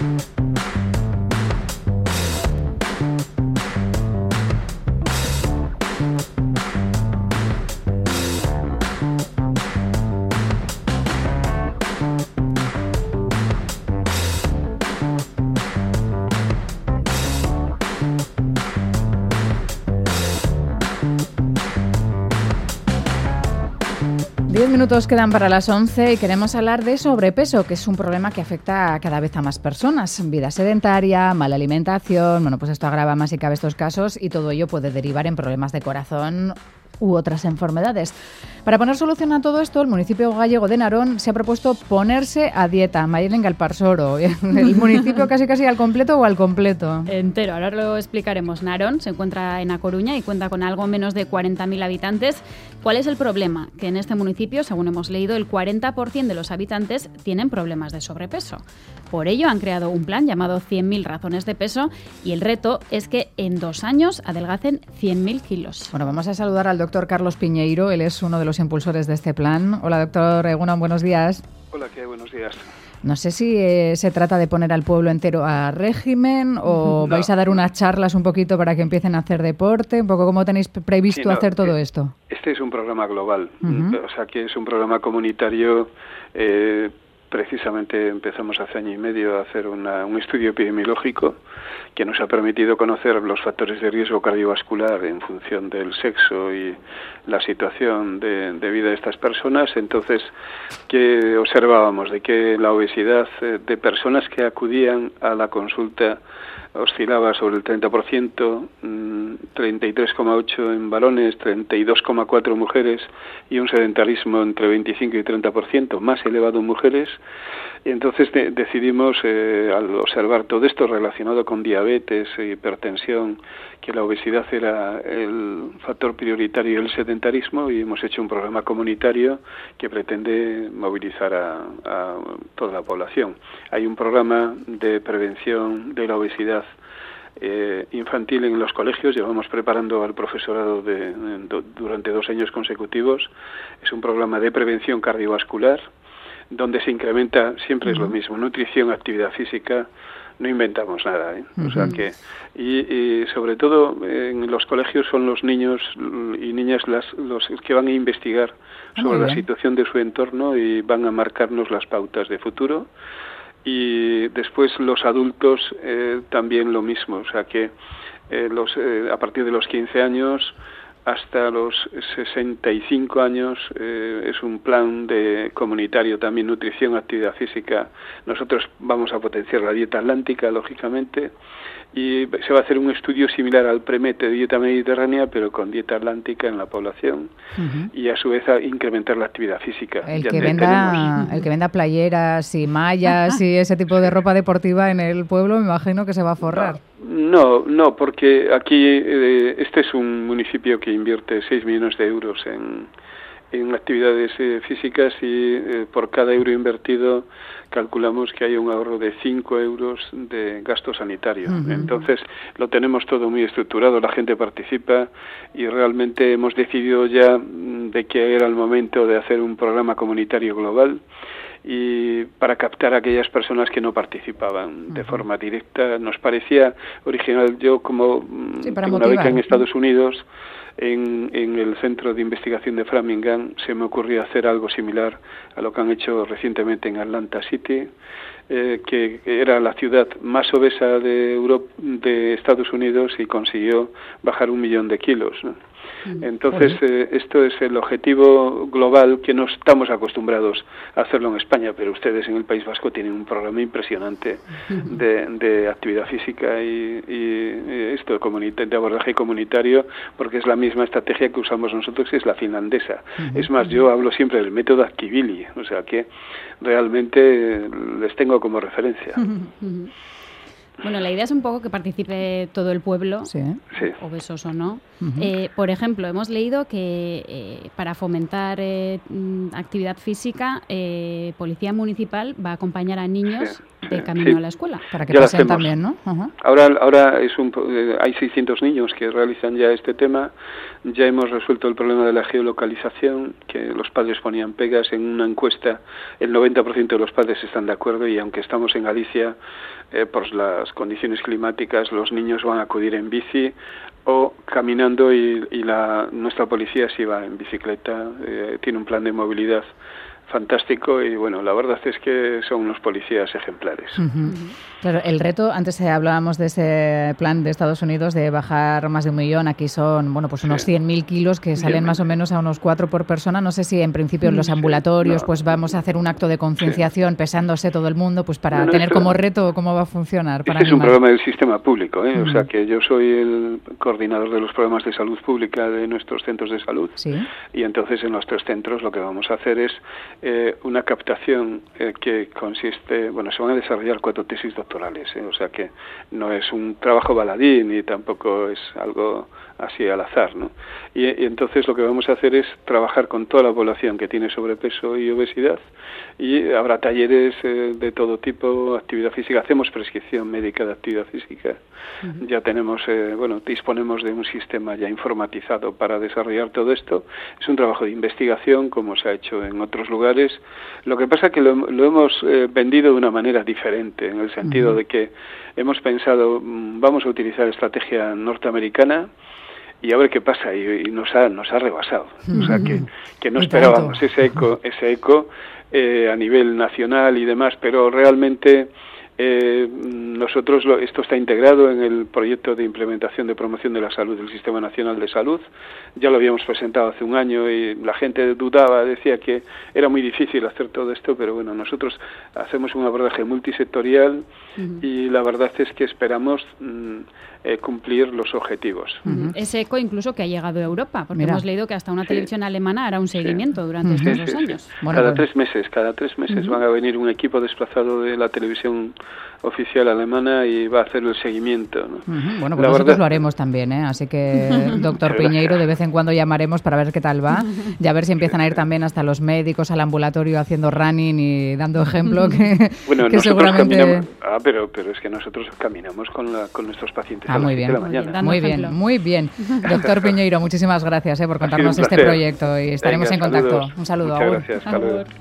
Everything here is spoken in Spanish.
Minutos quedan para las 11 y queremos hablar de sobrepeso, que es un problema que afecta cada vez a más personas. Vida sedentaria, mala alimentación, bueno, pues esto agrava más si cabe estos casos y todo ello puede derivar en problemas de corazón u otras enfermedades. Para poner solución a todo esto, el municipio gallego de Narón se ha propuesto ponerse a dieta. Mayelen Galparsoro, ¿el municipio casi al completo o al completo? Entero, ahora lo explicaremos. Narón se encuentra en A Coruña y cuenta con algo menos de 40.000 habitantes. ¿Cuál es el problema? Que en este municipio, según hemos leído, el 40% de los habitantes tienen problemas de sobrepeso. Por ello han creado un plan llamado 100.000 razones de peso y el reto es que en 2 años adelgacen 100.000 kilos. Bueno, vamos a saludar al doctor Carlos Piñeiro, él es uno de los impulsores de este plan. Hola, doctor Egunon, buenos días. Hola, ¿qué? Buenos días. No sé si se trata de poner al pueblo entero a régimen o vais a dar unas charlas un poquito para que empiecen a hacer deporte, un poco cómo tenéis previsto hacer todo esto. Este es un programa global, o sea que es un programa comunitario. Precisamente empezamos hace año y medio a hacer un estudio epidemiológico que nos ha permitido conocer los factores de riesgo cardiovascular en función del sexo y la situación de vida de estas personas. Entonces, ¿qué observábamos? De que la obesidad de personas que acudían a la consulta oscilaba sobre el 30%, 33,8% en varones, 32,4% mujeres y un sedentarismo entre 25 y 30%, más elevado en mujeres. Y entonces decidimos, al observar todo esto relacionado con diabetes e hipertensión, que la obesidad era el factor prioritario y el sedentarismo, y hemos hecho un programa comunitario que pretende movilizar a toda la población. Hay un programa de prevención de la obesidad infantil en los colegios. Llevamos preparando al profesorado durante 2 años consecutivos. Es un programa de prevención cardiovascular donde se incrementa, siempre es lo mismo, nutrición, actividad física. No inventamos nada, O sea que y sobre todo en los colegios son los niños y niñas los que van a investigar sobre la situación de su entorno y van a marcarnos las pautas de futuro. Y después los adultos también lo mismo, o sea que a partir de los 15 años hasta los 65 años es un plan comunitario también, nutrición, actividad física. Nosotros vamos a potenciar la dieta atlántica, lógicamente, y se va a hacer un estudio similar al PREMET de dieta mediterránea, pero con dieta atlántica en la población, y a su vez a incrementar la actividad física. El que venda playeras y mallas y ese tipo de ropa deportiva en el pueblo, me imagino que se va a forrar. No, porque aquí este es un municipio que invierte 6 millones de euros en actividades físicas y por cada euro invertido calculamos que hay un ahorro de 5 euros de gasto sanitario. Entonces lo tenemos todo muy estructurado, la gente participa y realmente hemos decidido ya de que era el momento de hacer un programa comunitario global y para captar a aquellas personas que no participaban de forma directa. Nos parecía original. Yo como tengo una beca en Estados Unidos, en el Centro de Investigación de Framingham, se me ocurrió hacer algo similar a lo que han hecho recientemente en Atlanta City, que era la ciudad más obesa de Estados Unidos y consiguió bajar 1 millón de kilos, ¿no? Entonces, esto es el objetivo global que no estamos acostumbrados a hacerlo en España, pero ustedes en el País Vasco tienen un programa impresionante de actividad física y esto de abordaje comunitario, porque es la misma estrategia que usamos nosotros, que es la finlandesa. Es más, yo hablo siempre del método Aktivili, o sea que realmente les tengo como referencia. Bueno, la idea es un poco que participe todo el pueblo, sí. obesos o no. Por ejemplo, hemos leído que para fomentar actividad física, Policía Municipal va a acompañar a niños de camino a la escuela. Para que pasen también, ¿no? Ahora hay 600 niños que realizan ya este tema. Ya hemos resuelto el problema de la geolocalización, que los padres ponían pegas en una encuesta. El 90% de los padres están de acuerdo, y aunque estamos en Galicia, por las condiciones climáticas, los niños van a acudir en bici o caminando, y nuestra policía sí va en bicicleta, tiene un plan de movilidad fantástico, y bueno, la verdad es que son unos policías ejemplares. Claro, el reto, antes hablábamos de ese plan de Estados Unidos de bajar más de 1 millón, aquí son, bueno, pues unos 100.000 kilos que salen más o menos a unos 4 por persona. No sé si en principio en los ambulatorios pues vamos a hacer un acto de concienciación pesándose todo el mundo, pues para tener como reto cómo va a funcionar. Para es un programa del sistema público, o sea que yo soy el coordinador de los programas de salud pública de nuestros centros de salud, y entonces en los 3 centros lo que vamos a hacer es una captación que consiste, bueno, se van a desarrollar 4 tesis doctorales, o sea que no es un trabajo baladí ni tampoco es algo así al azar, ¿no? Y entonces lo que vamos a hacer es trabajar con toda la población que tiene sobrepeso y obesidad, y habrá talleres de todo tipo, actividad física, hacemos prescripción médica de actividad física, ya tenemos, disponemos de un sistema ya informatizado para desarrollar todo esto. Es un trabajo de investigación como se ha hecho en otros lugares. Lo que pasa es que lo hemos vendido de una manera diferente, en el sentido de que hemos pensado, vamos a utilizar estrategia norteamericana y a ver qué pasa, y nos ha rebasado. O sea que no esperábamos ese eco a nivel nacional y demás, pero realmente nosotros esto está integrado en el proyecto de implementación de promoción de la salud del Sistema Nacional de Salud. Ya lo habíamos presentado hace un año y la gente dudaba, decía que era muy difícil hacer todo esto, pero bueno, nosotros hacemos un abordaje multisectorial y la verdad es que esperamos cumplir los objetivos. Ese eco incluso que ha llegado a Europa, porque hemos leído que hasta una televisión alemana hará un seguimiento durante estos 2 años. Bueno, cada 3 meses van a venir un equipo desplazado de la televisión oficial alemana y va a hacer el seguimiento, ¿no? Bueno, pues nosotros lo haremos también, así que, doctor Piñeiro, de vez en cuando llamaremos para ver qué tal va, y a ver si empiezan a ir también hasta los médicos al ambulatorio haciendo running y dando ejemplo, que seguramente... Caminamos, pero es que nosotros caminamos con nuestros pacientes a las 7 de la mañana. Muy bien. Doctor Piñeiro, muchísimas gracias por contarnos este proyecto, y estaremos en contacto. Un saludo. Muchas gracias. Hasta luego.